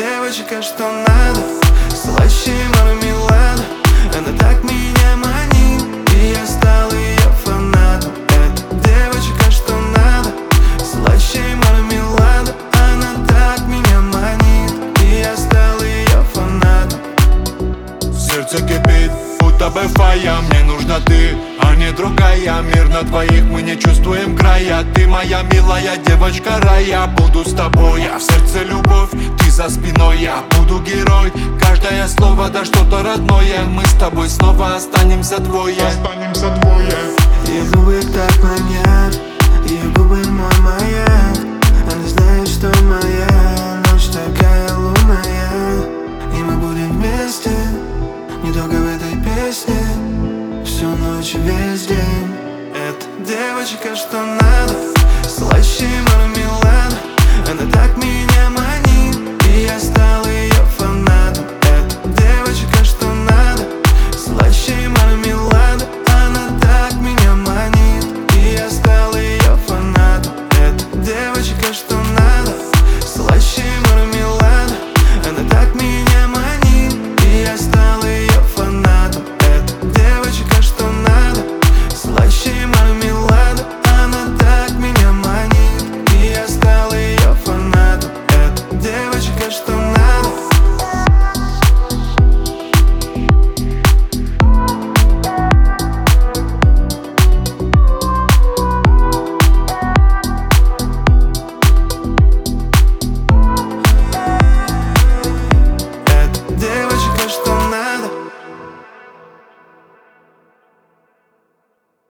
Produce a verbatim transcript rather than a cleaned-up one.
девочка, что надо, слаще мармелада. Она так меня манит, и я стал ее фанатом. Это девочка, что надо, слаще мармелада. Она так меня манит, и я стал ее фанатом. Сердце кипит, будто бы фая. Мне нужна ты, а не другая. Мир на двоих, мы не чувствуем края. Ты моя милая девочка рая. Буду с тобой, а в сердце любовь. Ты за спиной, я буду герой. Каждое слово, да что-то родное. Мы с тобой снова останемся двое. Останемся двое. Ее губы так манят, ее губы мой маяк. Она знает, что моя ночь такая лунная. И мы будем вместе, недолго в этой песне, всю ночь, весь день. Это девочка, что надо, слаще мармелада. Она так меня манит, и я стал